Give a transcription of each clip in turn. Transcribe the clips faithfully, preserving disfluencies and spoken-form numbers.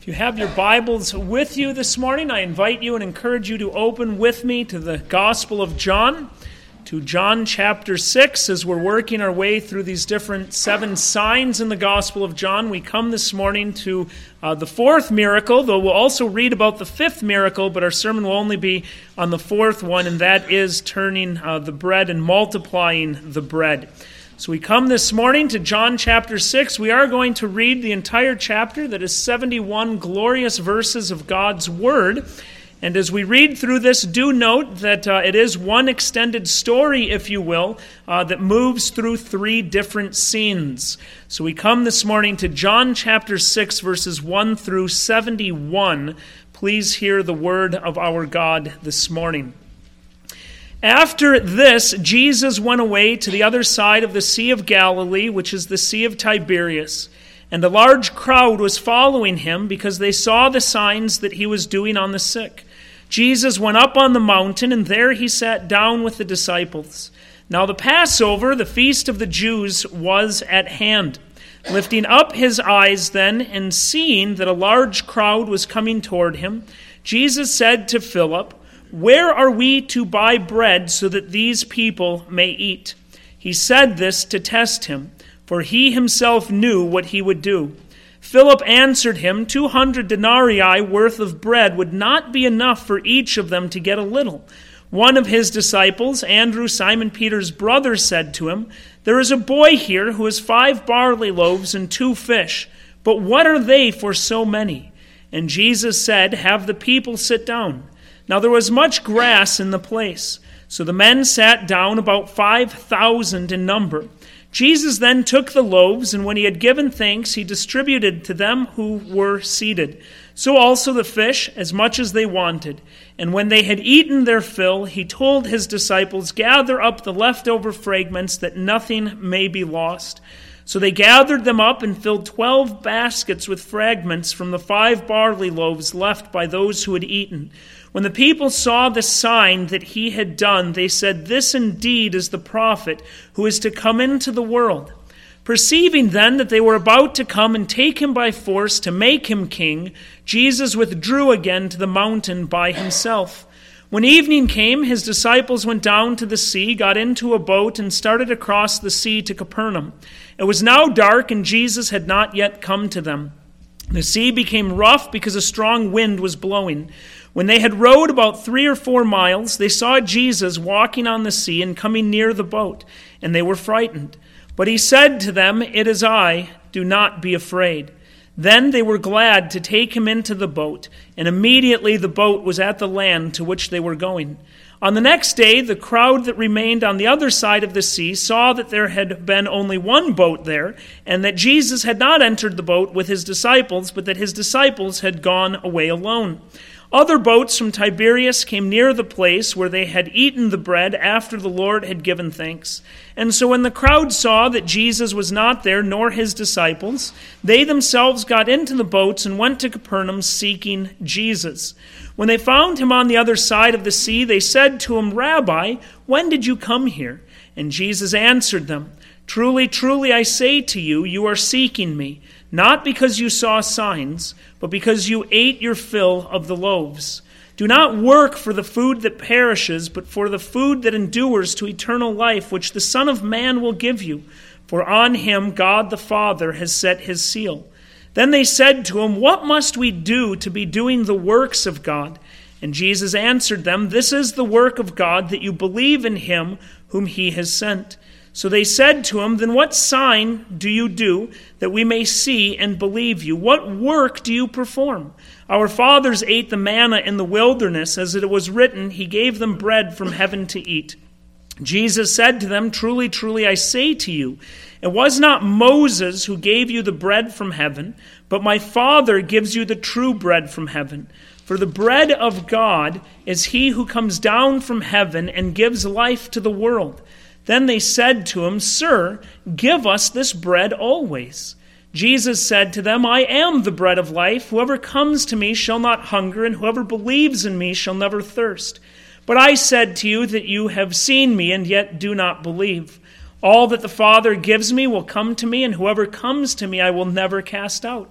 If you have your Bibles with you this morning, I invite you and encourage you to open with me to the Gospel of John, to John chapter six. As we're working our way through these different seven signs in the Gospel of John, we come this morning to uh, the fourth miracle, though we'll also read about the fifth miracle, but our sermon will only be on the fourth one, and that is turning uh, the bread and multiplying the bread. So we come this morning to John chapter six. We are going to read the entire chapter, that is seventy-one glorious verses of God's Word. And as we read through this, do note that uh, it is one extended story, if you will, uh, that moves through three different scenes. So we come this morning to John chapter six, verses one through seventy-one. Please hear the word of our God this morning. After this, Jesus went away to the other side of the Sea of Galilee, which is the Sea of Tiberias. And a large crowd was following him because they saw the signs that he was doing on the sick. Jesus went up on the mountain, and there he sat down with the disciples. Now the Passover, the feast of the Jews, was at hand. Lifting up his eyes then, and seeing that a large crowd was coming toward him, Jesus said to Philip, "Where are we to buy bread so that these people may eat?" He said this to test him, for he himself knew what he would do. Philip answered him, Two hundred denarii worth of bread would not be enough for each of them to get a little. One of his disciples, Andrew, Simon Peter's brother, said to him, "There is a boy here who has five barley loaves and two fish, but what are they for so many?" And Jesus said, "Have the people sit down." Now there was much grass in the place, so the men sat down, about five thousand in number. Jesus then took the loaves, and when he had given thanks, he distributed to them who were seated. So also the fish, as much as they wanted. And when they had eaten their fill, he told his disciples, "Gather up the leftover fragments, that nothing may be lost." So they gathered them up and filled twelve baskets with fragments from the five barley loaves left by those who had eaten. When the people saw the sign that he had done, they said, "This indeed is the prophet who is to come into the world." Perceiving then that they were about to come and take him by force to make him king, Jesus withdrew again to the mountain by himself. When evening came, his disciples went down to the sea, got into a boat, and started across the sea to Capernaum. It was now dark, and Jesus had not yet come to them. The sea became rough because a strong wind was blowing. When they had rowed about three or four miles, they saw Jesus walking on the sea and coming near the boat, and they were frightened. But he said to them, "It is I, do not be afraid." Then they were glad to take him into the boat, and immediately the boat was at the land to which they were going. On the next day, the crowd that remained on the other side of the sea saw that there had been only one boat there, and that Jesus had not entered the boat with his disciples, but that his disciples had gone away alone. Other boats from Tiberias came near the place where they had eaten the bread after the Lord had given thanks. And so when the crowd saw that Jesus was not there, nor his disciples, they themselves got into the boats and went to Capernaum seeking Jesus. When they found him on the other side of the sea, they said to him, "Rabbi, when did you come here?" And Jesus answered them, "Truly, truly, I say to you, you are seeking me, not because you saw signs, but because you ate your fill of the loaves. Do not work for the food that perishes, but for the food that endures to eternal life, which the Son of Man will give you. For on him God the Father has set his seal." Then they said to him, "What must we do to be doing the works of God?" And Jesus answered them, "This is the work of God, that you believe in him whom he has sent." So they said to him, "Then what sign do you do, that we may see and believe you? What work do you perform? Our fathers ate the manna in the wilderness, as it was written, he gave them bread from heaven to eat." Jesus said to them, "Truly, truly, I say to you, it was not Moses who gave you the bread from heaven, but my Father gives you the true bread from heaven. For the bread of God is he who comes down from heaven and gives life to the world." Then they said to him, "Sir, give us this bread always." Jesus said to them, "I am the bread of life. Whoever comes to me shall not hunger, and whoever believes in me shall never thirst. But I said to you that you have seen me, and yet do not believe. All that the Father gives me will come to me, and whoever comes to me I will never cast out.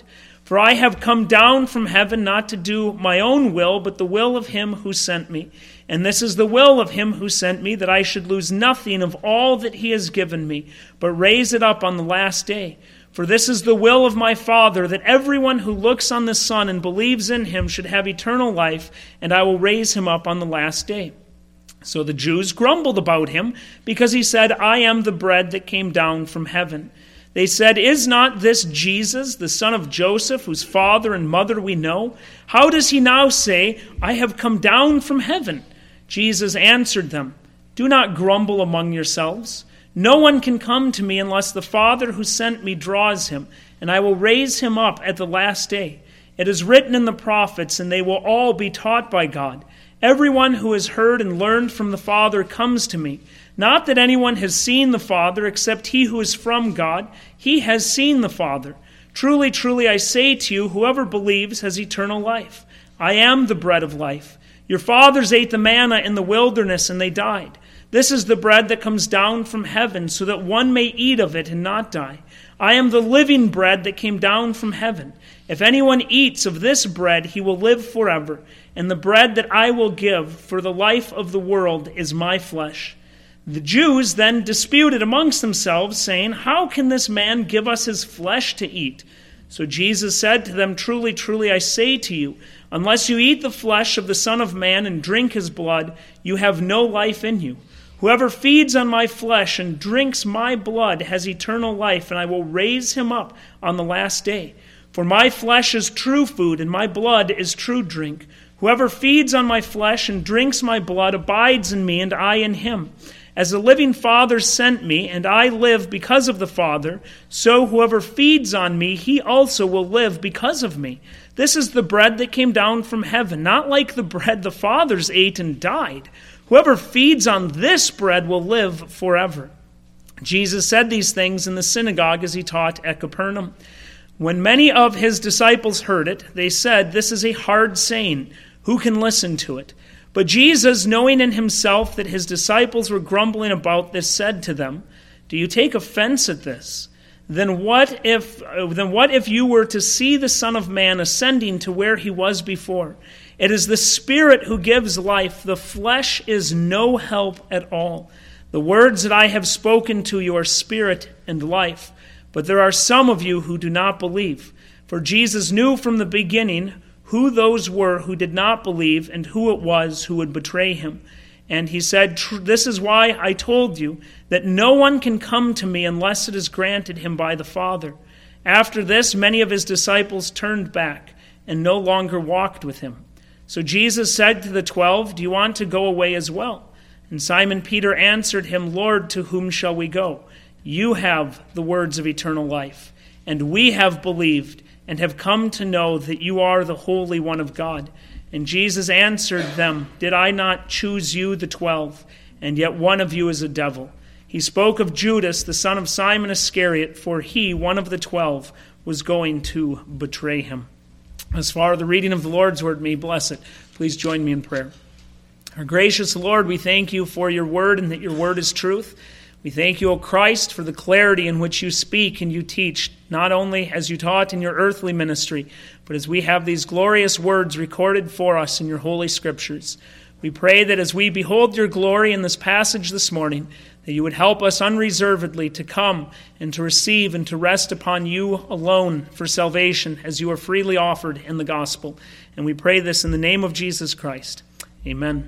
For I have come down from heaven not to do my own will, but the will of him who sent me. And this is the will of him who sent me, that I should lose nothing of all that he has given me, but raise it up on the last day. For this is the will of my Father, that everyone who looks on the Son and believes in him should have eternal life, and I will raise him up on the last day." So the Jews grumbled about him, because he said, "I am the bread that came down from heaven." They said, "Is not this Jesus, the son of Joseph, whose father and mother we know? How does he now say, 'I have come down from heaven'?" Jesus answered them, "Do not grumble among yourselves. No one can come to me unless the Father who sent me draws him, and I will raise him up at the last day. It is written in the prophets, and they will all be taught by God. Everyone who has heard and learned from the Father comes to me. Not that anyone has seen the Father except he who is from God. He has seen the Father. Truly, truly, I say to you, whoever believes has eternal life. I am the bread of life. Your fathers ate the manna in the wilderness, and they died. This is the bread that comes down from heaven, so that one may eat of it and not die. I am the living bread that came down from heaven. If anyone eats of this bread, he will live forever. And the bread that I will give for the life of the world is my flesh." The Jews then disputed amongst themselves, saying, "How can this man give us his flesh to eat?" So Jesus said to them, "Truly, truly, I say to you, unless you eat the flesh of the Son of Man and drink his blood, you have no life in you. Whoever feeds on my flesh and drinks my blood has eternal life, and I will raise him up on the last day. For my flesh is true food, and my blood is true drink. Whoever feeds on my flesh and drinks my blood abides in me, and I in him. As the living Father sent me, and I live because of the Father, so whoever feeds on me, he also will live because of me. This is the bread that came down from heaven, not like the bread the fathers ate and died. Whoever feeds on this bread will live forever." Jesus said these things in the synagogue as he taught at Capernaum. When many of his disciples heard it, they said, "This is a hard saying. Who can listen to it?" But Jesus, knowing in himself that his disciples were grumbling about this, said to them, "Do you take offense at this? Then what if then what if you were to see the Son of Man ascending to where he was before? It is the Spirit who gives life. The flesh is no help at all. The words that I have spoken to you are spirit and life. But there are some of you who do not believe." For Jesus knew from the beginning who those were who did not believe and who it was who would betray him. And he said, "This is why I told you that no one can come to me unless it is granted him by the Father." After this, many of his disciples turned back and no longer walked with him. So Jesus said to the twelve, "Do you want to go away as well?" And Simon Peter answered him, "Lord, to whom shall we go? You have the words of eternal life, and we have believed and have come to know that you are the Holy One of God." And Jesus answered them, "Did I not choose you, the twelve? And yet one of you is a devil." He spoke of Judas, the son of Simon Iscariot, for he, one of the twelve, was going to betray him. As far as the reading of the Lord's word, may he bless it. Please join me in prayer. Our gracious Lord, we thank you for your word and that your word is truth. We thank you, O Christ, for the clarity in which you speak and you teach, not only as you taught in your earthly ministry, but as we have these glorious words recorded for us in your holy scriptures. We pray that as we behold your glory in this passage this morning, that you would help us unreservedly to come and to receive and to rest upon you alone for salvation as you are freely offered in the gospel. And we pray this in the name of Jesus Christ. Amen.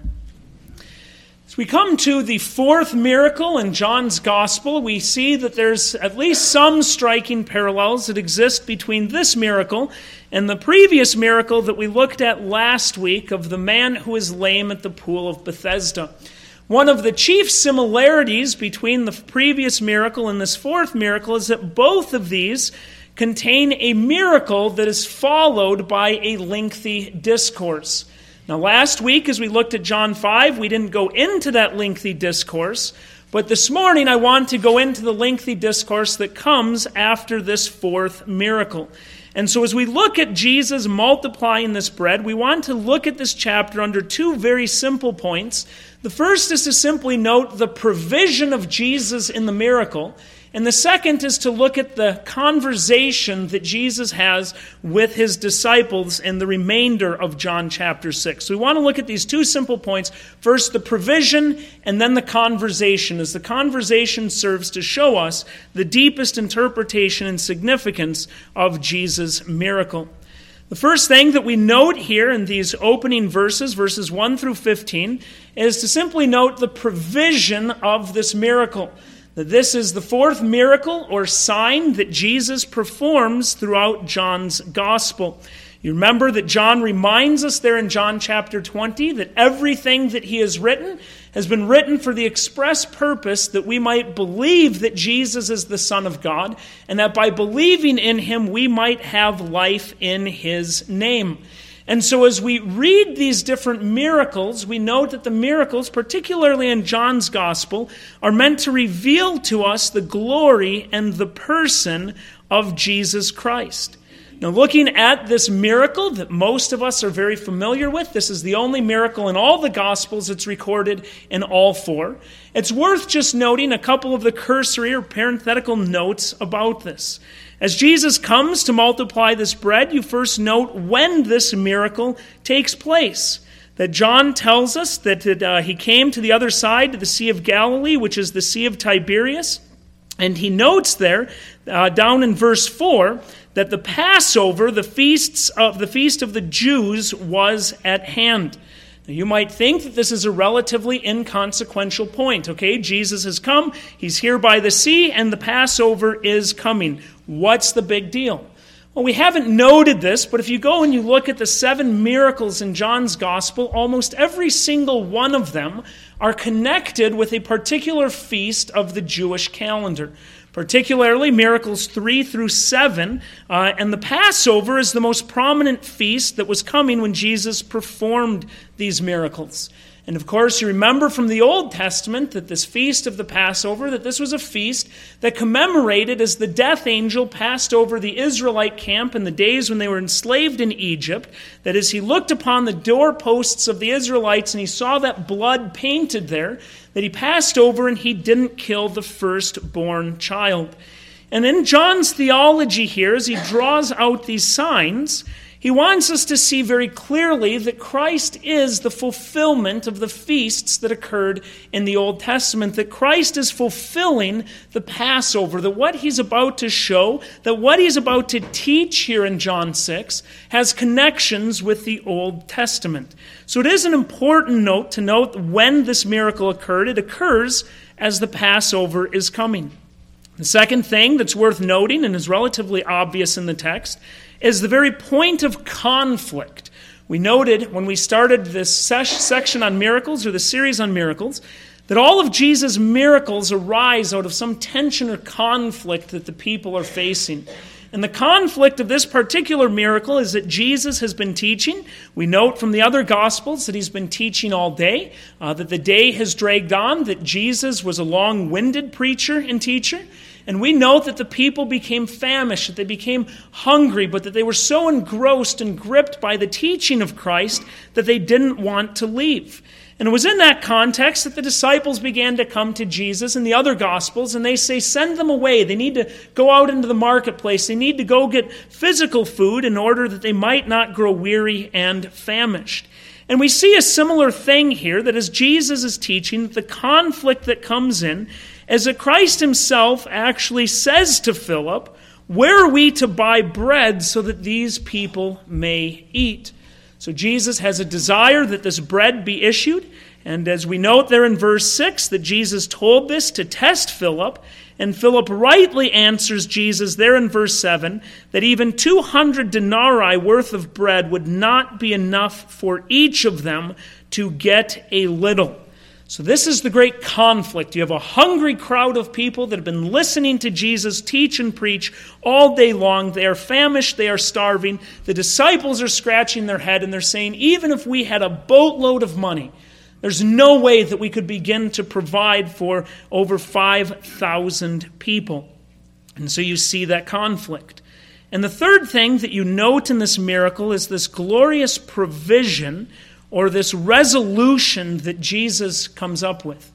As we come to the fourth miracle in John's Gospel, we see that there's at least some striking parallels that exist between this miracle and the previous miracle that we looked at last week of the man who is lame at the pool of Bethesda. One of the chief similarities between the previous miracle and this fourth miracle is that both of these contain a miracle that is followed by a lengthy discourse. Now, last week, as we looked at John five, we didn't go into that lengthy discourse, but this morning I want to go into the lengthy discourse that comes after this fourth miracle. And so as we look at Jesus multiplying this bread, we want to look at this chapter under two very simple points. The first is to simply note the provision of Jesus in the miracle, And the second is to look at the conversation that Jesus has with his disciples in the remainder of John chapter six. So we want to look at these two simple points. First, the provision, and then the conversation, as the conversation serves to show us the deepest interpretation and significance of Jesus' miracle. The first thing that we note here in these opening verses, verses one through fifteen, is to simply note the provision of this miracle. That this is the fourth miracle or sign that Jesus performs throughout John's gospel. You remember that John reminds us there in John chapter twenty that everything that he has written has been written for the express purpose that we might believe that Jesus is the Son of God, and that by believing in him we might have life in his name. And so as we read these different miracles, we note that the miracles, particularly in John's gospel, are meant to reveal to us the glory and the person of Jesus Christ. Now, looking at this miracle that most of us are very familiar with, this is the only miracle in all the Gospels that's recorded in all four. It's worth just noting a couple of the cursory or parenthetical notes about this. As Jesus comes to multiply this bread, you first note when this miracle takes place. That John tells us that it, uh, he came to the other side, to the Sea of Galilee, which is the Sea of Tiberias. And he notes there, uh, down in verse four, that the Passover, the feasts of the feast of the Jews, was at hand. Now, you might think that this is a relatively inconsequential point. Okay, Jesus has come, he's here by the sea, and the Passover is coming. What's the big deal? Well, we haven't noted this, but if you go and you look at the seven miracles in John's gospel, almost every single one of them are connected with a particular feast of the Jewish calendar. Particularly miracles three through seven, uh, and the Passover is the most prominent feast that was coming when Jesus performed these miracles. And of course, you remember from the Old Testament that this feast of the Passover, that this was a feast that commemorated as the death angel passed over the Israelite camp in the days when they were enslaved in Egypt, that as he looked upon the doorposts of the Israelites and he saw that blood painted there, that he passed over and he didn't kill the firstborn child. And in John's theology here, as he draws out these signs, he wants us to see very clearly that Christ is the fulfillment of the feasts that occurred in the Old Testament, that Christ is fulfilling the Passover, that what he's about to show, that what he's about to teach here in John six has connections with the Old Testament. So it is an important note to note when this miracle occurred. It occurs as the Passover is coming. The second thing that's worth noting and is relatively obvious in the text is the very point of conflict. We noted when we started this ses- section on miracles, or the series on miracles, that all of Jesus' miracles arise out of some tension or conflict that the people are facing. And the conflict of this particular miracle is that Jesus has been teaching. We note from the other Gospels that he's been teaching all day, uh, that the day has dragged on, that Jesus was a long-winded preacher and teacher. And we note that the people became famished, that they became hungry, but that they were so engrossed and gripped by the teaching of Christ that they didn't want to leave. And it was in that context that the disciples began to come to Jesus in the other Gospels, and they say, send them away. They need to go out into the marketplace. They need to go get physical food in order that they might not grow weary and famished. And we see a similar thing here, that as Jesus is teaching, the conflict that comes in is that Christ himself actually says to Philip, where are we to buy bread so that these people may eat? So Jesus has a desire that this bread be issued. And as we note there in verse six, that Jesus told this to test Philip. And Philip rightly answers Jesus there in verse seven, that even two hundred denarii worth of bread would not be enough for each of them to get a little. So this is the great conflict. You have a hungry crowd of people that have been listening to Jesus teach and preach all day long. They are famished, they are starving. The disciples are scratching their head and they're saying, even if we had a boatload of money, there's no way that we could begin to provide for over five thousand people. And so you see that conflict. And the third thing that you note in this miracle is this glorious provision or this resolution that Jesus comes up with.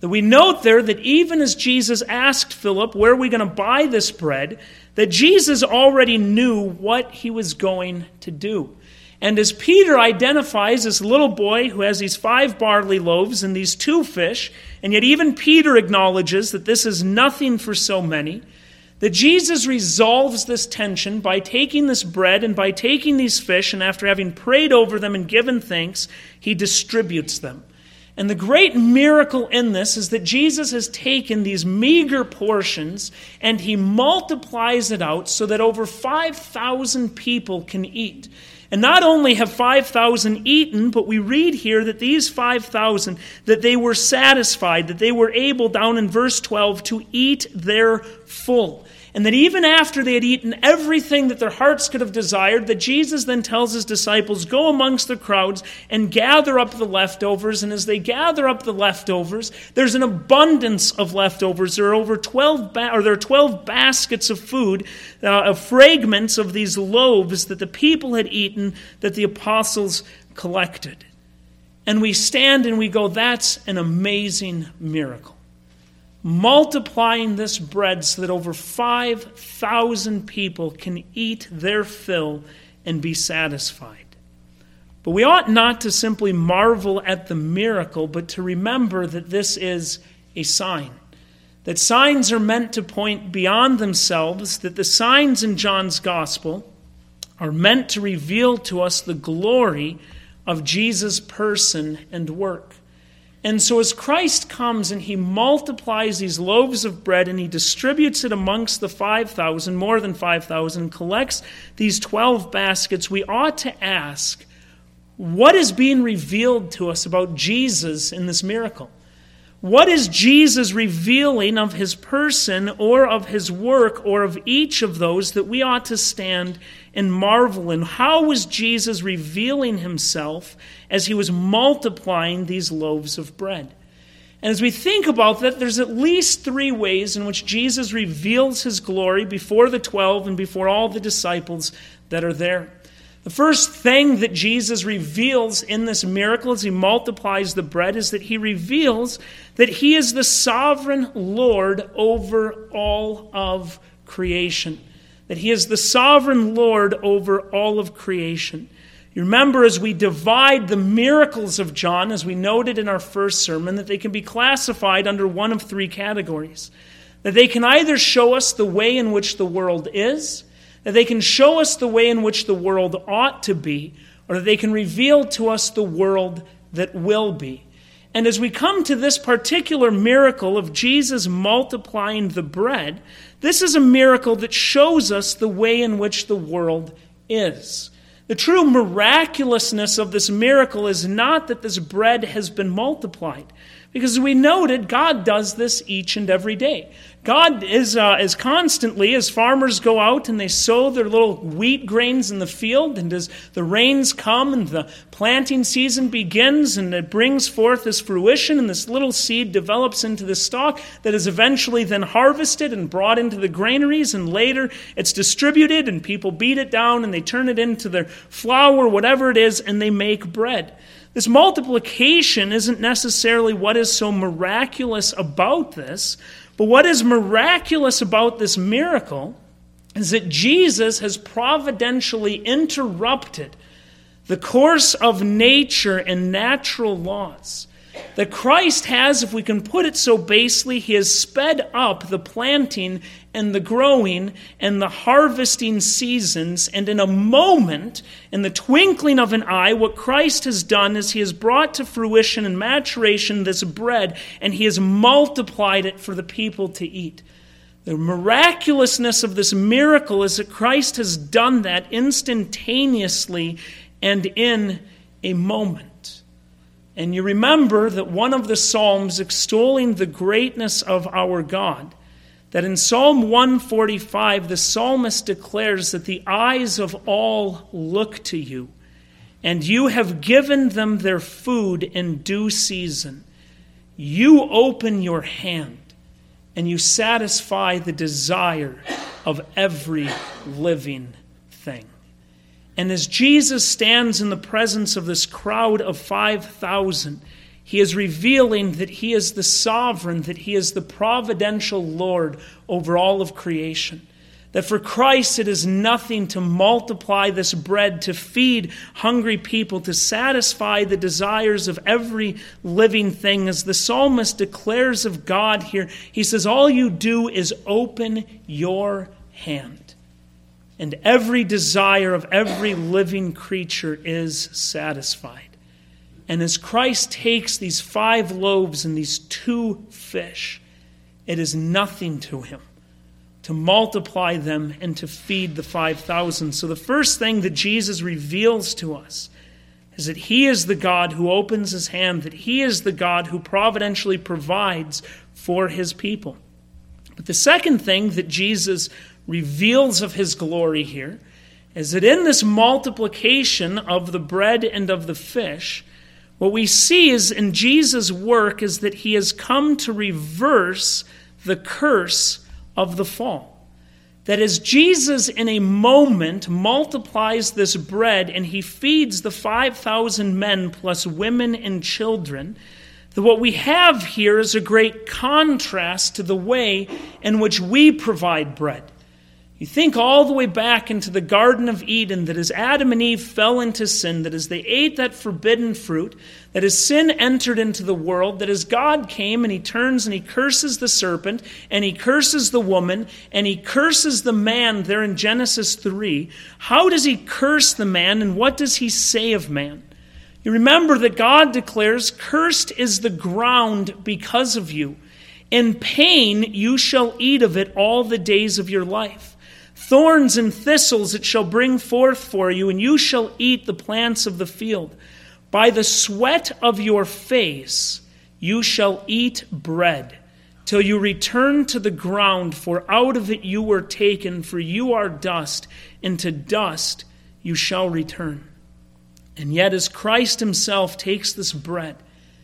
That we note there that even as Jesus asked Philip, where are we going to buy this bread, that Jesus already knew what he was going to do. And as Peter identifies this little boy who has these five barley loaves and these two fish, and yet even Peter acknowledges that this is nothing for so many, that Jesus resolves this tension by taking this bread and by taking these fish, and after having prayed over them and given thanks, he distributes them. And the great miracle in this is that Jesus has taken these meager portions and he multiplies it out so that over five thousand people can eat. And not only have five thousand eaten, but we read here that these five thousand, that they were satisfied, that they were able, down in verse twelve, to eat their full. And that even after they had eaten everything that their hearts could have desired, that Jesus then tells his disciples, go amongst the crowds and gather up the leftovers. And as they gather up the leftovers, there's an abundance of leftovers. There are over twelve, ba- or there are twelve baskets of food, uh, of fragments of these loaves that the people had eaten, that the apostles collected. And we stand and we go, that's an amazing miracle. Multiplying this bread so that over five thousand people can eat their fill and be satisfied. But we ought not to simply marvel at the miracle, but to remember that this is a sign. That signs are meant to point beyond themselves, that the signs in John's gospel are meant to reveal to us the glory of Jesus' person and work. And so as Christ comes and he multiplies these loaves of bread and he distributes it amongst the five thousand, more than five thousand, and collects these twelve baskets, we ought to ask, what is being revealed to us about Jesus in this miracle? What is Jesus revealing of his person or of his work or of each of those that we ought to stand and marvel in? How was Jesus revealing himself as he was multiplying these loaves of bread? And as we think about that, there's at least three ways in which Jesus reveals his glory before the twelve and before all the disciples that are there. The first thing that Jesus reveals in this miracle as he multiplies the bread is that he reveals that he is the sovereign Lord over all of creation. That he is the sovereign Lord over all of creation. You remember, as we divide the miracles of John, as we noted in our first sermon, that they can be classified under one of three categories. That they can either show us the way in which the world is, that they can show us the way in which the world ought to be, or that they can reveal to us the world that will be. And as we come to this particular miracle of Jesus multiplying the bread, this is a miracle that shows us the way in which the world is. The true miraculousness of this miracle is not that this bread has been multiplied, because as we noted, God does this each and every day. God is uh, is constantly, as farmers go out and they sow their little wheat grains in the field, and as the rains come and the planting season begins and it brings forth this fruition, and this little seed develops into the stalk that is eventually then harvested and brought into the granaries, and later it's distributed and people beat it down and they turn it into their flour, whatever it is, and they make bread. This multiplication isn't necessarily what is so miraculous about this, but what is miraculous about this miracle is that Jesus has providentially interrupted the course of nature and natural laws. That Christ has, if we can put it so basely, he has sped up the planting and the growing and the harvesting seasons. And in a moment, in the twinkling of an eye, what Christ has done is he has brought to fruition and maturation this bread, and he has multiplied it for the people to eat. The miraculousness of this miracle is that Christ has done that instantaneously and in a moment. And you remember that one of the Psalms extolling the greatness of our God, that in Psalm one forty-five, the psalmist declares that the eyes of all look to you, and you have given them their food in due season. You open your hand, and you satisfy the desire of every living thing. And as Jesus stands in the presence of this crowd of five thousand, He is revealing that he is the sovereign, that he is the providential Lord over all of creation. That for Christ it is nothing to multiply this bread, to feed hungry people, to satisfy the desires of every living thing. As the psalmist declares of God here, he says, all you do is open your hand, and every desire of every living creature is satisfied. And as Christ takes these five loaves and these two fish, it is nothing to him to multiply them and to feed the five thousand. So the first thing that Jesus reveals to us is that he is the God who opens his hand, that he is the God who providentially provides for his people. But the second thing that Jesus reveals of his glory here is that in this multiplication of the bread and of the fish, what we see is in Jesus' work is that he has come to reverse the curse of the fall. That as Jesus in a moment multiplies this bread and he feeds the five thousand men plus women and children, that what we have here is a great contrast to the way in which we provide bread. You think all the way back into the Garden of Eden, that as Adam and Eve fell into sin, that as they ate that forbidden fruit, that as sin entered into the world, that as God came and he turns and he curses the serpent, and he curses the woman, and he curses the man there in Genesis three, how does he curse the man, and what does he say of man? You remember that God declares, cursed is the ground because of you. In pain you shall eat of it all the days of your life. Thorns and thistles it shall bring forth for you, and you shall eat the plants of the field. By the sweat of your face you shall eat bread, till you return to the ground, for out of it you were taken, for you are dust, and to dust you shall return. And yet as Christ himself takes this bread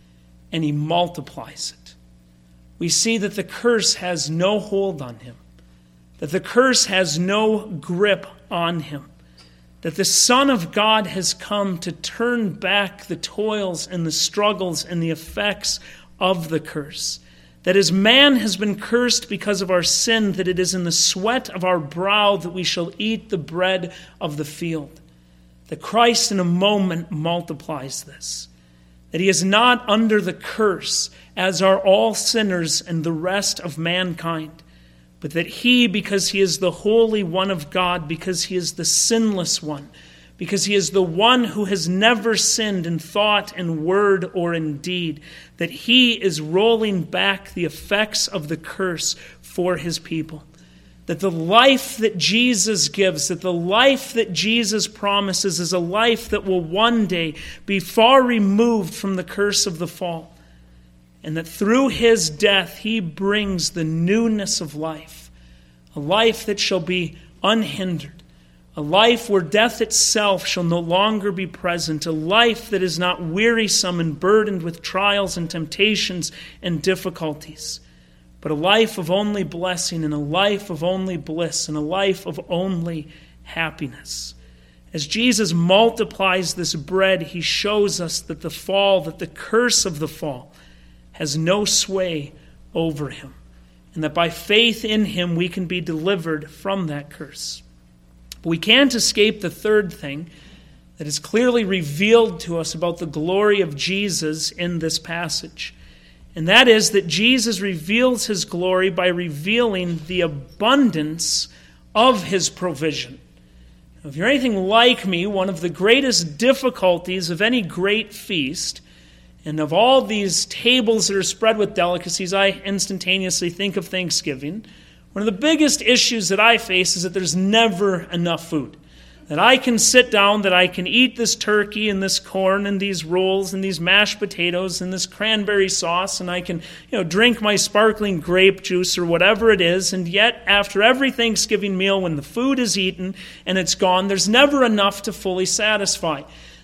and he multiplies it, we see that the curse has no hold on him, that the curse has no grip on him, that the Son of God has come to turn back the toils and the struggles and the effects of the curse. That as man has been cursed because of our sin, that it is in the sweat of our brow that we shall eat the bread of the field. That Christ in a moment multiplies this. That he is not under the curse, as are all sinners and the rest of mankind. But that he, because he is the Holy One of God, because he is the sinless one, because he is the one who has never sinned in thought and word or in deed, that he is rolling back the effects of the curse for his people. That the life that Jesus gives, that the life that Jesus promises is a life that will one day be far removed from the curse of the fall. And that through his death, he brings the newness of life. A life that shall be unhindered. A life where death itself shall no longer be present. A life that is not wearisome and burdened with trials and temptations and difficulties. But a life of only blessing and a life of only bliss and a life of only happiness. As Jesus multiplies this bread, he shows us that the fall, that the curse of the fall, has no sway over him, and that by faith in him we can be delivered from that curse. But we can't escape the third thing that is clearly revealed to us about the glory of Jesus in this passage, and that is that Jesus reveals his glory by revealing the abundance of his provision. Now, if you're anything like me, one of the greatest difficulties of any great feast, and of all these tables that are spread with delicacies, I instantaneously think of Thanksgiving. One of the biggest issues that I face is that there's never enough food. That I can sit down, that I can eat this turkey and this corn and these rolls and these mashed potatoes and this cranberry sauce, and I can, you know, drink my sparkling grape juice or whatever it is, and yet after every Thanksgiving meal, when the food is eaten and it's gone, there's never enough to fully satisfy.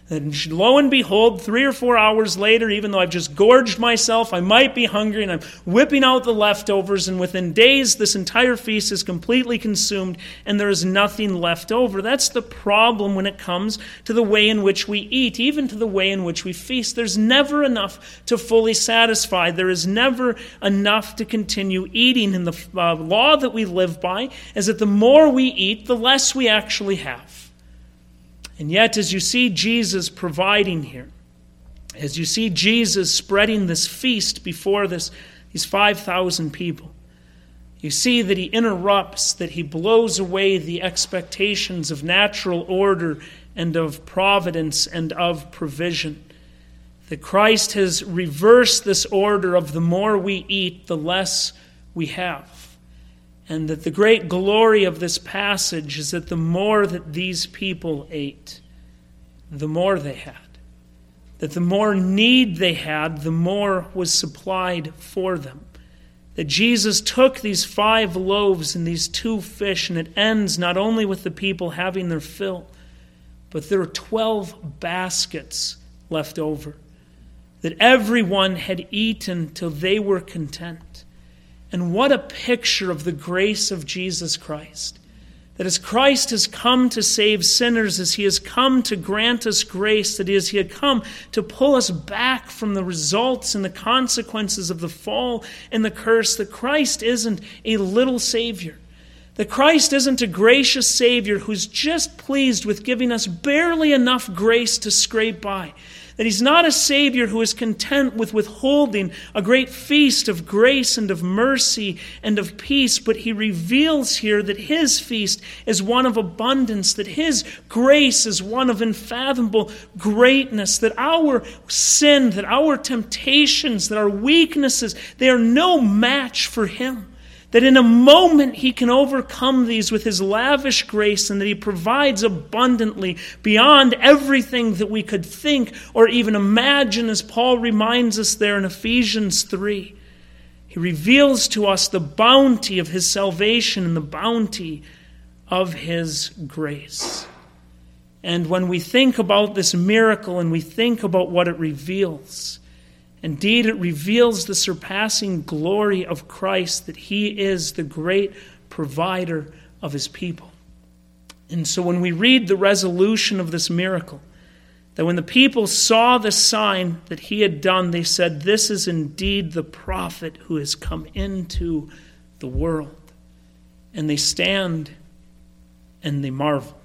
And lo and behold, three or four hours later, even though I've just gorged myself, I might be hungry, and I'm whipping out the leftovers, and within days, this entire feast is completely consumed, and there is nothing left over. That's the problem when it comes to the way in which we eat, even to the way in which we feast. There's never enough to fully satisfy. There is never enough to continue eating. And the uh, law that we live by is that the more we eat, the less we actually have. And yet, as you see Jesus providing here, as you see Jesus spreading this feast before this, these five thousand people, you see that he interrupts, that he blows away the expectations of natural order and of providence and of provision. That Christ has reversed this order of the more we eat, the less we have. And that the great glory of this passage is that the more that these people ate, the more they had. That the more need they had, the more was supplied for them. That Jesus took these five loaves and these two fish, and it ends not only with the people having their fill, but there are twelve baskets left over. That everyone had eaten till they were content. And what a picture of the grace of Jesus Christ. That as Christ has come to save sinners, as he has come to grant us grace, that as he had come to pull us back from the results and the consequences of the fall and the curse, that Christ isn't a little Savior. That Christ isn't a gracious Savior who's just pleased with giving us barely enough grace to scrape by. That he's not a Savior who is content with withholding a great feast of grace and of mercy and of peace, but he reveals here that his feast is one of abundance, that his grace is one of unfathomable greatness, that our sin, that our temptations, that our weaknesses, they are no match for him. That in a moment he can overcome these with his lavish grace, and that he provides abundantly beyond everything that we could think or even imagine, as Paul reminds us there in Ephesians three. He reveals to us the bounty of his salvation and the bounty of his grace. And when we think about this miracle and we think about what it reveals, indeed, it reveals the surpassing glory of Christ, that he is the great provider of his people. And so when we read the resolution of this miracle, that when the people saw the sign that he had done, they said, "This is indeed the prophet who has come into the world." And they stand and they marvel.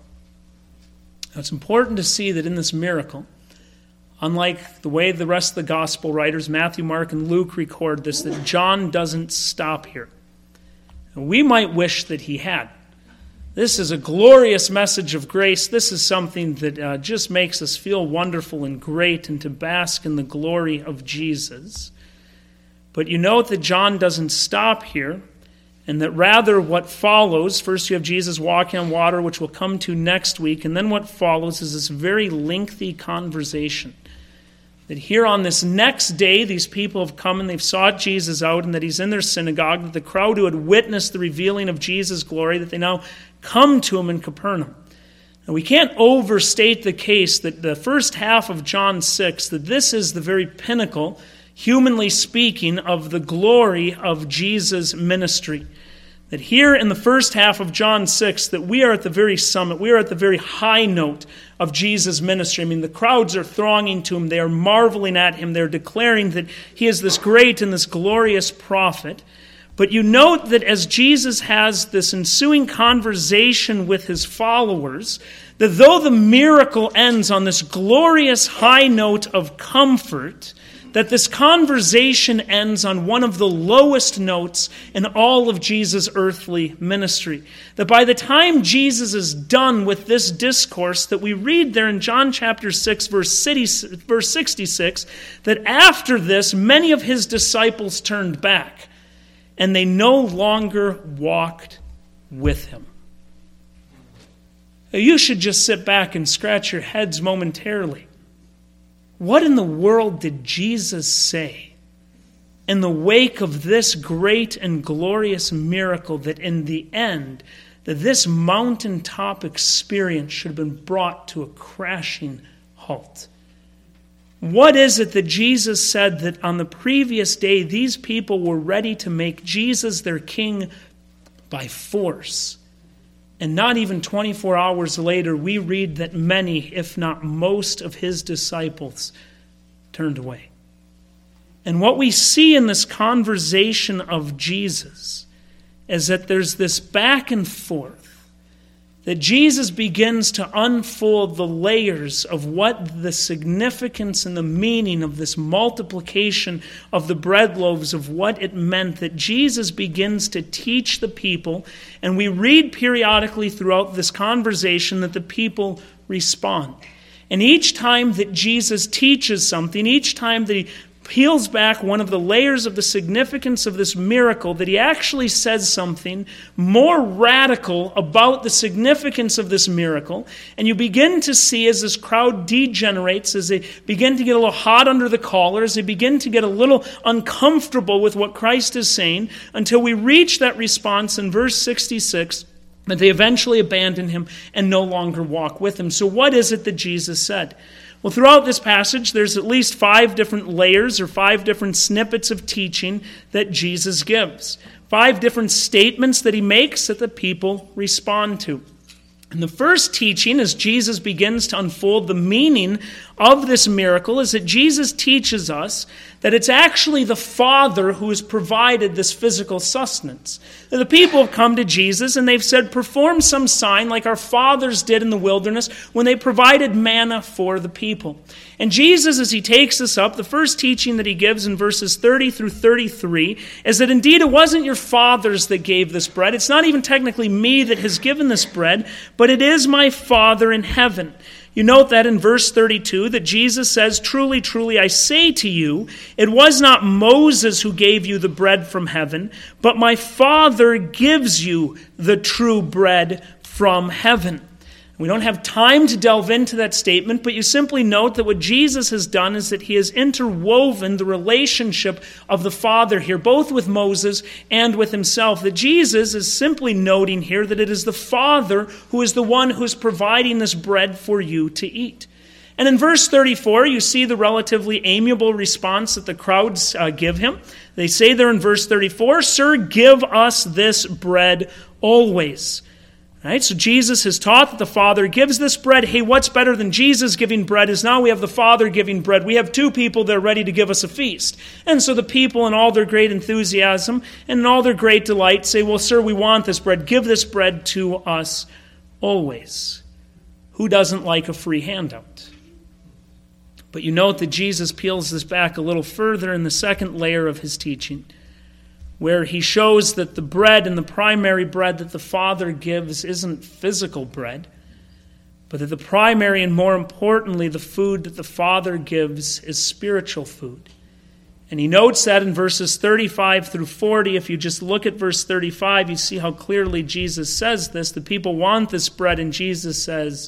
Now, it's important to see that in this miracle, unlike the way the rest of the gospel writers, Matthew, Mark, and Luke record this, that John doesn't stop here. And we might wish that he had. This is a glorious message of grace. This is something that uh, just makes us feel wonderful and great and to bask in the glory of Jesus. But you note that John doesn't stop here, and that rather what follows, first you have Jesus walking on water, which we'll come to next week, and then what follows is this very lengthy conversation. That here on this next day, these people have come and they've sought Jesus out, and that he's in their synagogue, that the crowd who had witnessed the revealing of Jesus' glory, that they now come to him in Capernaum. And we can't overstate the case that the first half of John six, that this is the very pinnacle, humanly speaking, of the glory of Jesus' ministry. That here in the first half of John six, that we are at the very summit, we are at the very high note of Jesus' ministry. I mean, the crowds are thronging to him, they are marveling at him, they're declaring that he is this great and this glorious prophet. But you note that as Jesus has this ensuing conversation with his followers, that though the miracle ends on this glorious high note of comfort, that this conversation ends on one of the lowest notes in all of Jesus' earthly ministry. That by the time Jesus is done with this discourse that we read there in John chapter six, verse sixty-six, that after this, many of his disciples turned back, and they no longer walked with him. You should just sit back and scratch your heads momentarily. What in the world did Jesus say in the wake of this great and glorious miracle, that in the end, that this mountaintop experience should have been brought to a crashing halt. What is it that Jesus said that on the previous day these people were ready to make Jesus their king by force? And not even twenty-four hours later, we read that many, if not most, of his disciples turned away. And what we see in this conversation of Jesus is that there's this back and forth, that Jesus begins to unfold the layers of what the significance and the meaning of this multiplication of the bread loaves, of what it meant, that Jesus begins to teach the people. And we read periodically throughout this conversation that the people respond. And each time that Jesus teaches something, each time that he peels back one of the layers of the significance of this miracle, that he actually says something more radical about the significance of this miracle. And you begin to see, as this crowd degenerates, as they begin to get a little hot under the collar, as they begin to get a little uncomfortable with what Christ is saying, until we reach that response in verse sixty-six, that they eventually abandon him and no longer walk with him. So what is it that Jesus said? Well, throughout this passage, there's at least five different layers or five different snippets of teaching that Jesus gives. Five different statements that he makes that the people respond to. And the first teaching, as Jesus begins to unfold the meaning of this miracle, is that Jesus teaches us that it's actually the Father who has provided this physical sustenance. That the people have come to Jesus and they've said, perform some sign like our fathers did in the wilderness when they provided manna for the people. And Jesus, as he takes this up, the first teaching that he gives in verses thirty through thirty-three is that indeed it wasn't your fathers that gave this bread. It's not even technically me that has given this bread, but it is my Father in heaven. You note that in verse thirty-two that Jesus says, truly, truly, I say to you, it was not Moses who gave you the bread from heaven, but my Father gives you the true bread from heaven. We don't have time to delve into that statement, but you simply note that what Jesus has done is that he has interwoven the relationship of the Father here, both with Moses and with himself. That Jesus is simply noting here that it is the Father who is the one who is providing this bread for you to eat. And in verse thirty-four, you see the relatively amiable response that the crowds uh, give him. They say there in verse thirty-four, "Sir, give us this bread always." Right? So Jesus has taught that the Father gives this bread. Hey, what's better than Jesus giving bread is now we have the Father giving bread. We have two people that are ready to give us a feast. And so the people in all their great enthusiasm and in all their great delight say, well, sir, we want this bread. Give this bread to us always. Who doesn't like a free handout? But you note that Jesus peels this back a little further in the second layer of his teaching, where he shows that the bread and the primary bread that the Father gives isn't physical bread, but that the primary and more importantly, the food that the Father gives is spiritual food. And he notes that in verses thirty-five through forty. If you just look at verse thirty-five, you see how clearly Jesus says this. The people want this bread, and Jesus says,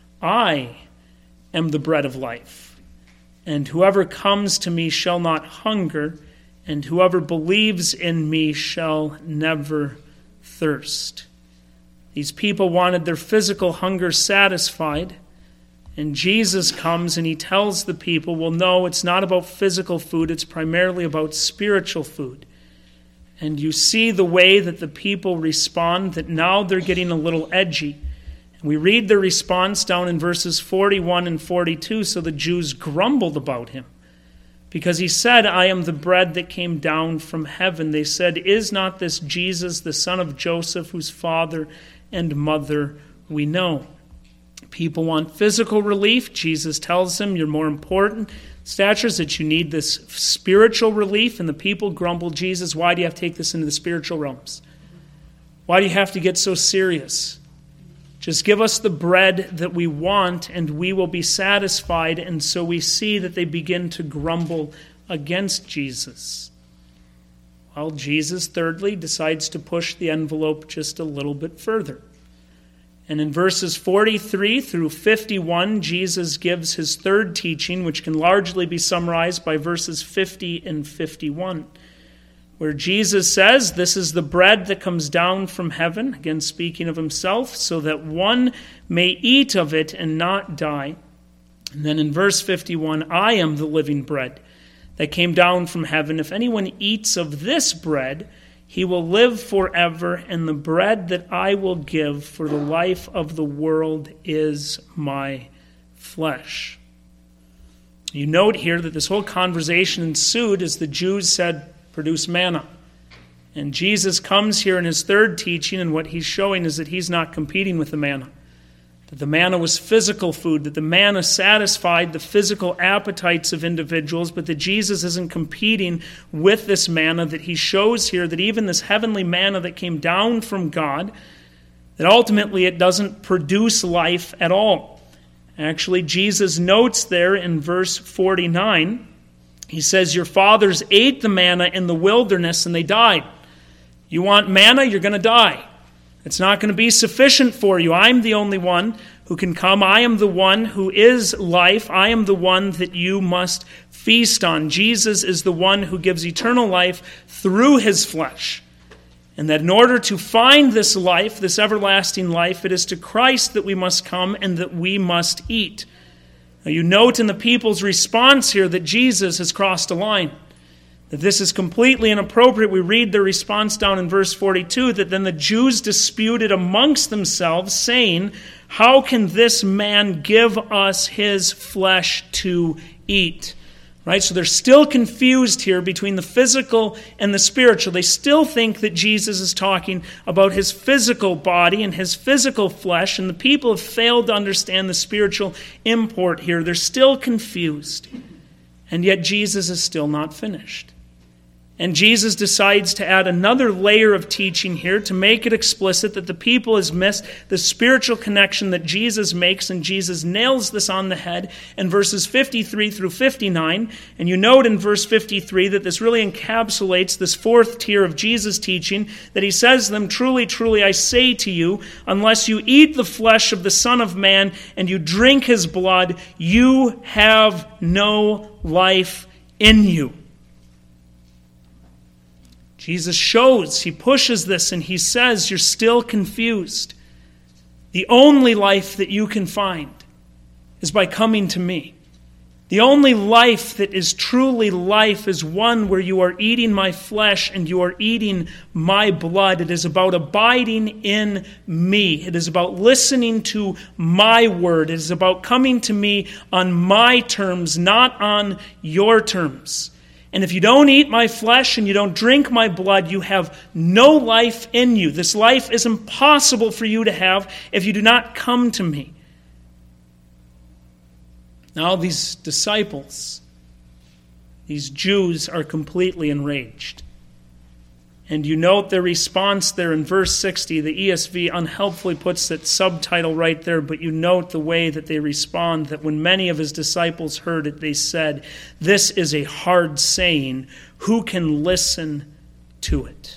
I am the bread of life, and whoever comes to me shall not hunger, and whoever believes in me shall never thirst. These people wanted their physical hunger satisfied, and Jesus comes and he tells the people, well, no, it's not about physical food, it's primarily about spiritual food. And you see the way that the people respond, that now they're getting a little edgy. And we read the response down in verses forty-one and forty-two, so the Jews grumbled about him. Because he said, I am the bread that came down from heaven. They said, is not this Jesus, the son of Joseph, whose father and mother we know? People want physical relief. Jesus tells them, your more important stature is that you need this spiritual relief. And the people grumble, Jesus, why do you have to take this into the spiritual realms? Why do you have to get so serious? Just give us the bread that we want and we will be satisfied. And so we see that they begin to grumble against Jesus. Well, Jesus, thirdly, decides to push the envelope just a little bit further. And in verses forty-three through fifty-one, Jesus gives his third teaching, which can largely be summarized by verses fifty and fifty-one. Where Jesus says, this is the bread that comes down from heaven, again speaking of himself, so that one may eat of it and not die. And then in verse fifty-one, I am the living bread that came down from heaven. If anyone eats of this bread, he will live forever, and the bread that I will give for the life of the world is my flesh. You note here that this whole conversation ensued as the Jews said, produce manna. And Jesus comes here in his third teaching, and what he's showing is that he's not competing with the manna. That the manna was physical food, that the manna satisfied the physical appetites of individuals, but that Jesus isn't competing with this manna, that he shows here that even this heavenly manna that came down from God, that ultimately it doesn't produce life at all. Actually, Jesus notes there in verse forty-nine, he says, your fathers ate the manna in the wilderness and they died. You want manna, you're going to die. It's not going to be sufficient for you. I'm the only one who can come. I am the one who is life. I am the one that you must feast on. Jesus is the one who gives eternal life through his flesh. And that in order to find this life, this everlasting life, it is to Christ that we must come and that we must eat. Now you note in the people's response here that Jesus has crossed a line. That this is completely inappropriate. We read their response down in verse forty-two, that then the Jews disputed amongst themselves, saying, how can this man give us his flesh to eat? Right? So they're still confused here between the physical and the spiritual. They still think that Jesus is talking about his physical body and his physical flesh, and the people have failed to understand the spiritual import here. They're still confused. And yet Jesus is still not finished. And Jesus decides to add another layer of teaching here to make it explicit that the people has missed the spiritual connection that Jesus makes, and Jesus nails this on the head in verses fifty-three through fifty-nine. And you note in verse fifty-three that this really encapsulates this fourth tier of Jesus' teaching, that he says to them, truly, truly, I say to you, unless you eat the flesh of the Son of Man and you drink his blood, you have no life in you. Jesus shows, he pushes this, and he says, you're still confused. The only life that you can find is by coming to me. The only life that is truly life is one where you are eating my flesh and you are eating my blood. It is about abiding in me. It is about listening to my word. It is about coming to me on my terms, not on your terms. And if you don't eat my flesh and you don't drink my blood, you have no life in you. This life is impossible for you to have if you do not come to me. Now these disciples, these Jews, are completely enraged. And you note their response there in verse sixty. The E S V unhelpfully puts that subtitle right there, but you note the way that they respond, that when many of his disciples heard it, they said, this is a hard saying. Who can listen to it?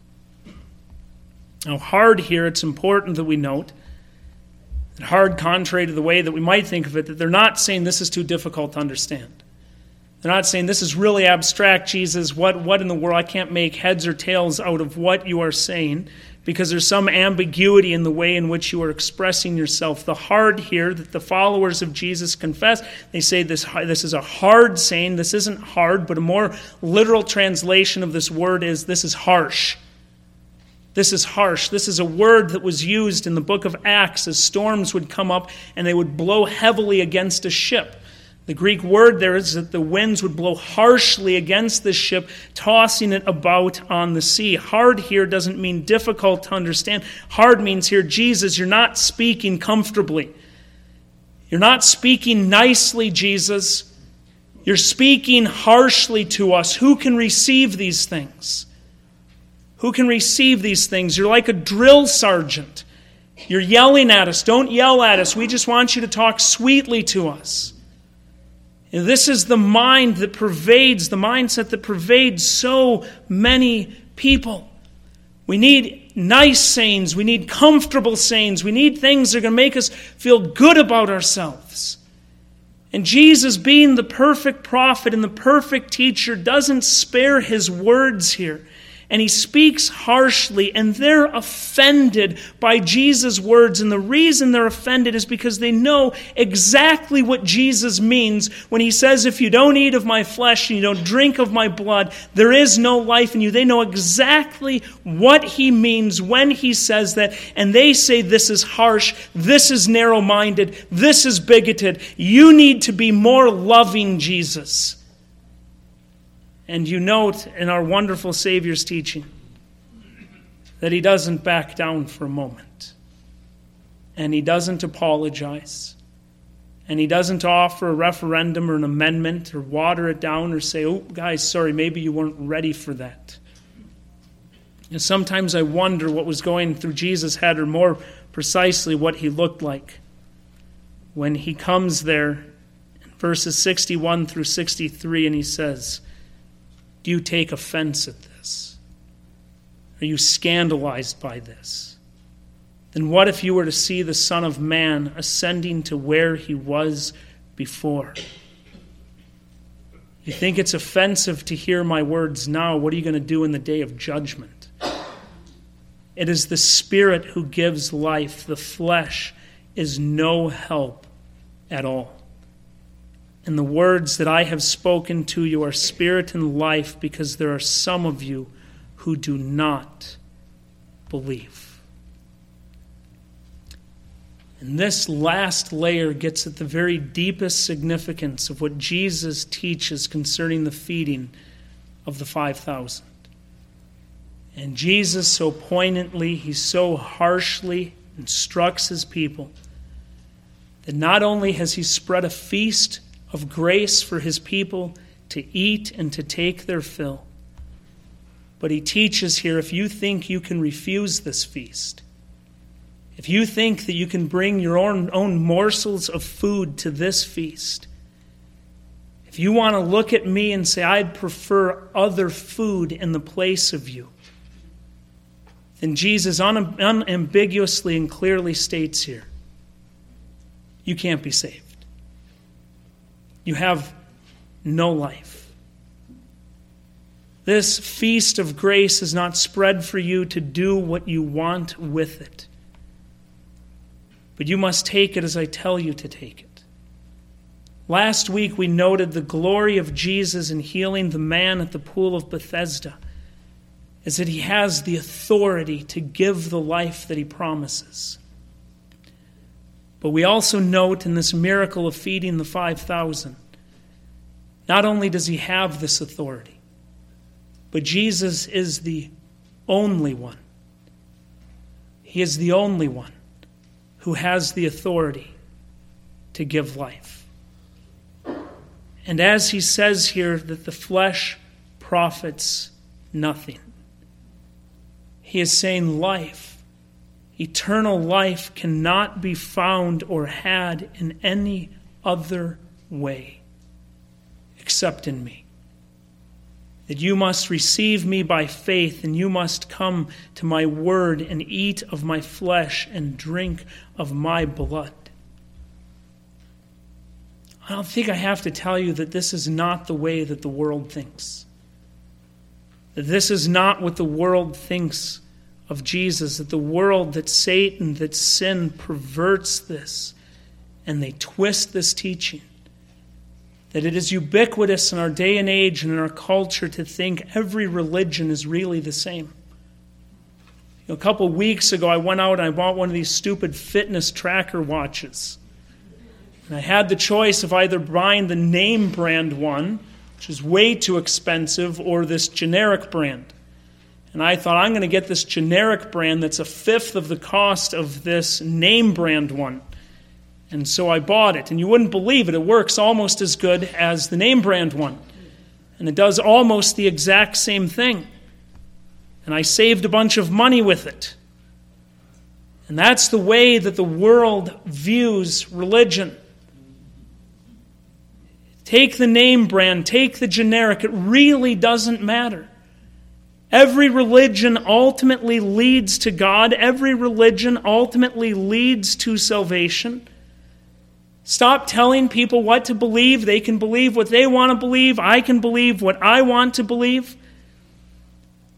Now, hard here, it's important that we note, that hard, contrary to the way that we might think of it, that they're not saying this is too difficult to understand. They're not saying this is really abstract, Jesus. What, what in the world? I can't make heads or tails out of what you are saying because there's some ambiguity in the way in which you are expressing yourself. The hard here that the followers of Jesus confess, they say this, this is a hard saying. This isn't hard, but a more literal translation of this word is this is harsh. This is harsh. This is a word that was used in the book of Acts as storms would come up and they would blow heavily against a ship. The Greek word there is that the winds would blow harshly against this ship, tossing it about on the sea. Hard here doesn't mean difficult to understand. Hard means here, Jesus, you're not speaking comfortably. You're not speaking nicely, Jesus. You're speaking harshly to us. Who can receive these things? Who can receive these things? You're like a drill sergeant. You're yelling at us. Don't yell at us. We just want you to talk sweetly to us. And this is the mind that pervades, the mindset that pervades so many people. We need nice sayings. We need comfortable sayings. We need things that are going to make us feel good about ourselves. And Jesus, being the perfect prophet and the perfect teacher, doesn't spare his words here. And he speaks harshly, and they're offended by Jesus' words. And the reason they're offended is because they know exactly what Jesus means when he says, if you don't eat of my flesh and you don't drink of my blood, there is no life in you. They know exactly what he means when he says that. And they say, this is harsh, this is narrow-minded, this is bigoted. You need to be more loving, Jesus. And you note in our wonderful Savior's teaching that he doesn't back down for a moment. And he doesn't apologize. And he doesn't offer a referendum or an amendment or water it down or say, oh, guys, sorry, maybe you weren't ready for that. And sometimes I wonder what was going through Jesus' head, or more precisely what he looked like when he comes there in verses sixty-one through sixty-three and he says, do you take offense at this? Are you scandalized by this? Then what if you were to see the Son of Man ascending to where he was before? You think it's offensive to hear my words now? What are you going to do in the day of judgment? It is the Spirit who gives life. The flesh is no help at all. And the words that I have spoken to you are spirit and life, because there are some of you who do not believe. And this last layer gets at the very deepest significance of what Jesus teaches concerning the feeding of the five thousand. And Jesus so poignantly, he so harshly instructs his people that not only has he spread a feast of grace for his people to eat and to take their fill, but he teaches here, if you think you can refuse this feast, if you think that you can bring your own, own morsels of food to this feast, if you want to look at me and say, I'd prefer other food in the place of you, then Jesus un- unambiguously and clearly states here, you can't be saved. You have no life. This feast of grace is not spread for you to do what you want with it. But you must take it as I tell you to take it. Last week we noted the glory of Jesus in healing the man at the pool of Bethesda is that he has the authority to give the life that he promises. But we also note in this miracle of feeding the five thousand, not only does he have this authority, but Jesus is the only one. He is the only one who has the authority to give life. And as he says here that the flesh profits nothing, he is saying life, eternal life, cannot be found or had in any other way except in me. That you must receive me by faith, and you must come to my word and eat of my flesh and drink of my blood. I don't think I have to tell you that this is not the way that the world thinks. That this is not what the world thinks of Jesus. That the world, that Satan, that sin perverts this, and they twist this teaching. That it is ubiquitous in our day and age and in our culture to think every religion is really the same. You know, a couple weeks ago, I went out and I bought one of these stupid fitness tracker watches. And I had the choice of either buying the name brand one, which is way too expensive, or this generic brand. And I thought, I'm going to get this generic brand that's a fifth of the cost of this name brand one. And so I bought it. And you wouldn't believe it. It works almost as good as the name brand one. And it does almost the exact same thing. And I saved a bunch of money with it. And that's the way that the world views religion. Take the name brand, take the generic. It really doesn't matter. Every religion ultimately leads to God. Every religion ultimately leads to salvation. Stop telling people what to believe. They can believe what they want to believe. I can believe what I want to believe.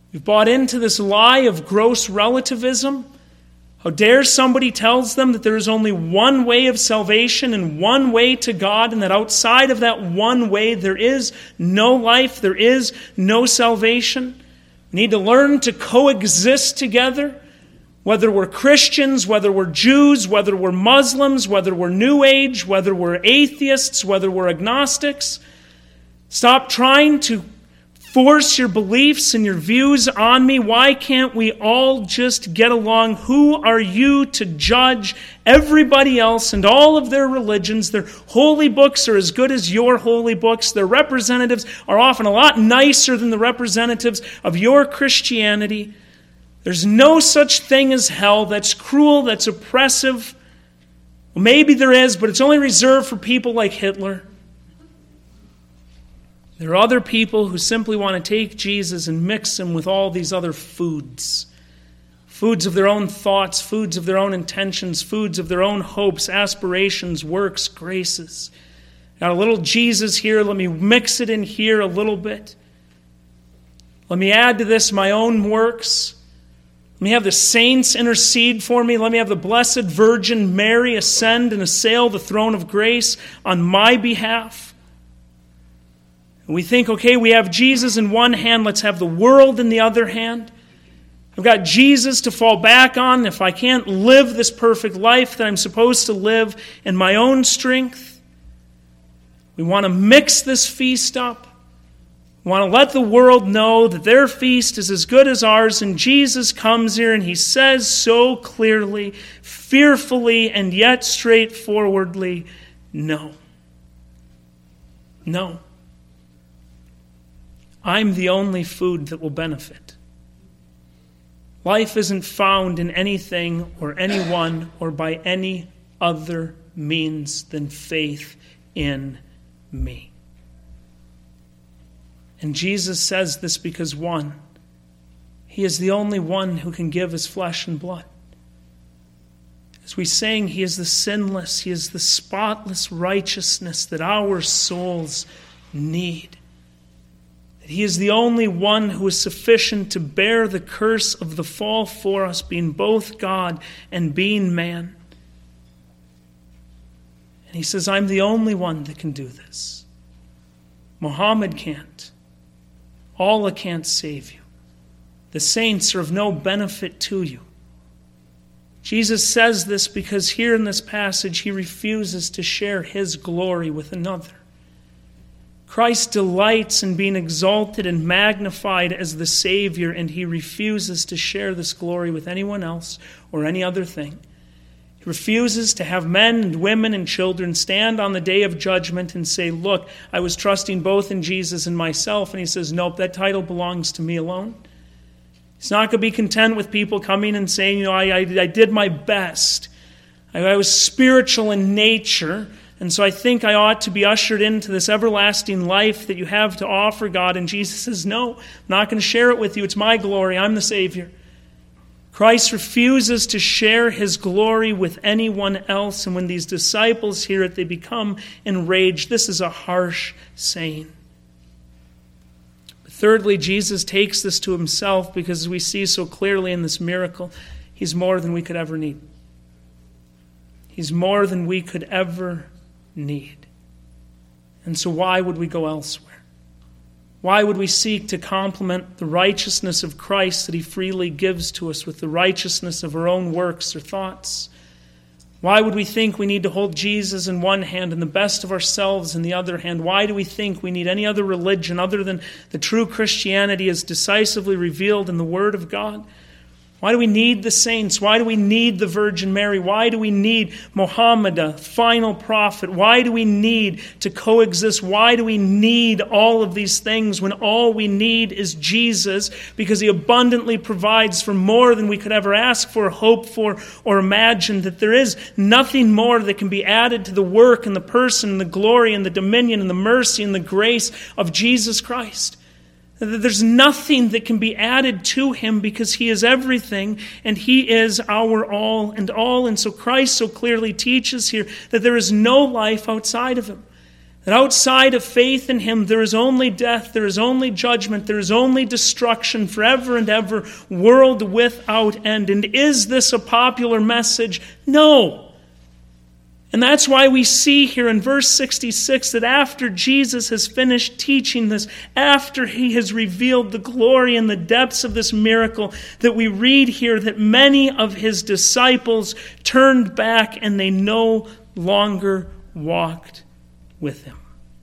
We've bought into this lie of gross relativism. How dare somebody tells them that there is only one way of salvation and one way to God, and that outside of that one way there is no life, there is no salvation. We need to learn to coexist together, whether we're Christians, whether we're Jews, whether we're Muslims, whether we're New Age, whether we're atheists, whether we're agnostics. Stop trying to force your beliefs and your views on me. Why can't we all just get along? Who are you to judge everybody else and all of their religions? Their holy books are as good as your holy books. Their representatives are often a lot nicer than the representatives of your Christianity. There's no such thing as hell. That's cruel, that's oppressive. Well, maybe there is, but it's only reserved for people like Hitler. There are other people who simply want to take Jesus and mix him with all these other foods. Foods of their own thoughts, foods of their own intentions, foods of their own hopes, aspirations, works, graces. Got a little Jesus here, let me mix it in here a little bit. Let me add to this my own works. Let me have the saints intercede for me. Let me have the Blessed Virgin Mary ascend and assail the throne of grace on my behalf. And we think, okay, we have Jesus in one hand, let's have the world in the other hand. I've got Jesus to fall back on if I can't live this perfect life that I'm supposed to live in my own strength. We want to mix this feast up. We want to let the world know that their feast is as good as ours, and Jesus comes here and he says so clearly, fearfully, and yet straightforwardly, no. No. I'm the only food that will benefit. Life isn't found in anything or anyone or by any other means than faith in me. And Jesus says this because, one, he is the only one who can give his flesh and blood. As we sang, he is the sinless, he is the spotless righteousness that our souls need. He is the only one who is sufficient to bear the curse of the fall for us, being both God and being man. And he says, I'm the only one that can do this. Muhammad can't. Allah can't save you. The saints are of no benefit to you. Jesus says this because here in this passage he refuses to share his glory with another. Christ delights in being exalted and magnified as the Savior, and he refuses to share this glory with anyone else or any other thing. He refuses to have men and women and children stand on the day of judgment and say, look, I was trusting both in Jesus and myself. And he says, nope, that title belongs to me alone. He's not going to be content with people coming and saying, you know, I, I, I did my best. I, I was spiritual in nature. And so I think I ought to be ushered into this everlasting life that you have to offer, God. And Jesus says, no, I'm not going to share it with you. It's my glory. I'm the Savior. Christ refuses to share his glory with anyone else. And when these disciples hear it, they become enraged. This is a harsh saying. But thirdly, Jesus takes this to himself because, as we see so clearly in this miracle, he's more than we could ever need. He's more than we could ever need. And so why would we go elsewhere? Why would we seek to complement the righteousness of Christ that he freely gives to us with the righteousness of our own works or thoughts? Why would we think we need to hold Jesus in one hand and the best of ourselves in the other hand? Why do we think we need any other religion other than the true Christianity as decisively revealed in the Word of God? Why do we need the saints? Why do we need the Virgin Mary? Why do we need Muhammad, a final prophet? Why do we need to coexist? Why do we need all of these things when all we need is Jesus? Because he abundantly provides for more than we could ever ask for, hope for, or imagine. That there is nothing more that can be added to the work and the person and the glory and the dominion and the mercy and the grace of Jesus Christ. There's nothing that can be added to him because he is everything and he is our all and all. And so Christ so clearly teaches here that there is no life outside of him. That outside of faith in him, there is only death, there is only judgment, there is only destruction forever and ever, world without end. And is this a popular message? No. And that's why we see here in verse sixty-six that after Jesus has finished teaching this, after he has revealed the glory and the depths of this miracle, that we read here that many of his disciples turned back and they no longer walked with him.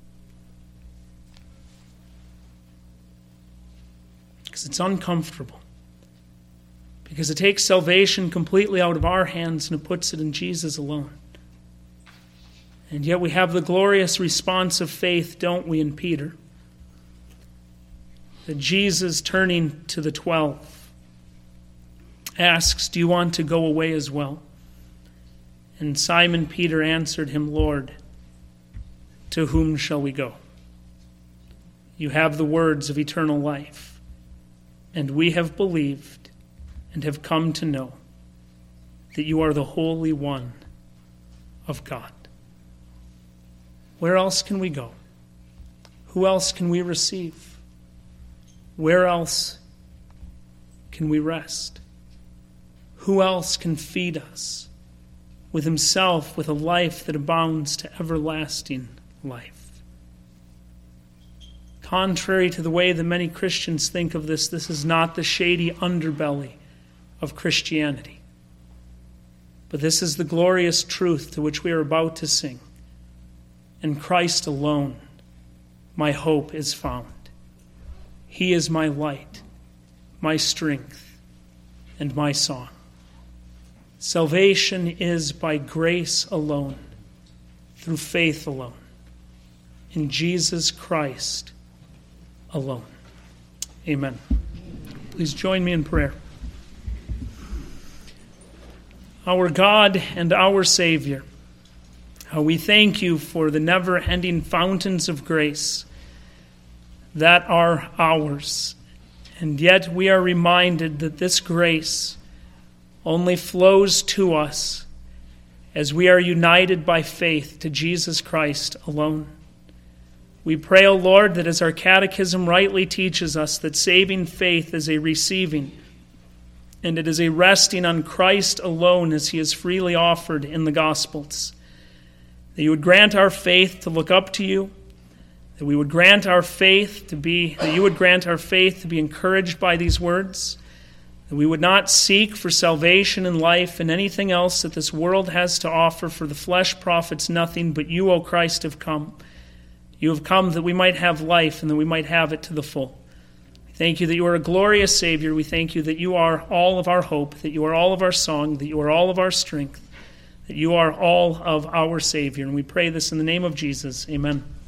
Because it's uncomfortable. Because it takes salvation completely out of our hands and it puts it in Jesus alone. And yet we have the glorious response of faith, don't we, in Peter? That Jesus, turning to the twelve, asks, do you want to go away as well? And Simon Peter answered him, Lord, to whom shall we go? You have the words of eternal life, and we have believed and have come to know that you are the Holy One of God. Where else can we go? Who else can we receive? Where else can we rest? Who else can feed us with himself, with a life that abounds to everlasting life? Contrary to the way that many Christians think of this, this is not the shady underbelly of Christianity. But this is the glorious truth to which we are about to sing. In Christ alone, my hope is found. He is my light, my strength, and my song. Salvation is by grace alone, through faith alone, in Jesus Christ alone. Amen. Please join me in prayer. Our God and our Savior, how we thank you for the never-ending fountains of grace that are ours. And yet we are reminded that this grace only flows to us as we are united by faith to Jesus Christ alone. We pray, O Lord, that as our catechism rightly teaches us, that saving faith is a receiving, and it is a resting on Christ alone as he is freely offered in the Gospels. That you would grant our faith to look up to you, that we would grant our faith to be, that you would grant our faith to be encouraged by these words, that we would not seek for salvation and life and anything else that this world has to offer, for the flesh profits nothing, but you, O Christ, have come. You have come that we might have life and that we might have it to the full. We thank you that you are a glorious Savior. We thank you that you are all of our hope, that you are all of our song, that you are all of our strength, that you are all of our Savior. And we pray this in the name of Jesus. Amen.